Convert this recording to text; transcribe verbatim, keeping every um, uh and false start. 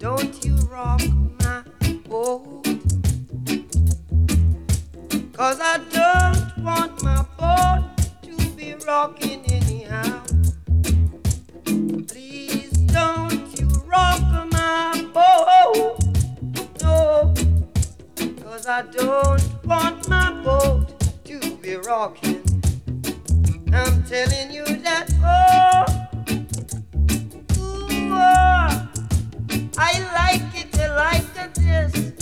Don't you rock my boat, 'cause I don't want my boat to be rocking anyhow. Please don't you rock my boat, no, 'cause I don't want my boat to be rocking. I'm telling you that, oh, ooh, oh, I like it, I like this.